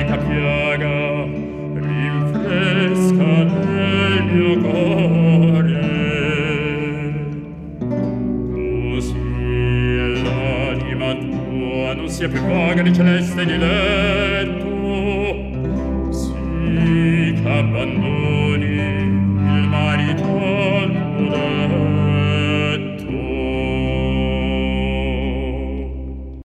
antica piaga rinfresca nel mio cuore. Così l'anima tua non sia più vaga di celeste diletto, sì che abbandona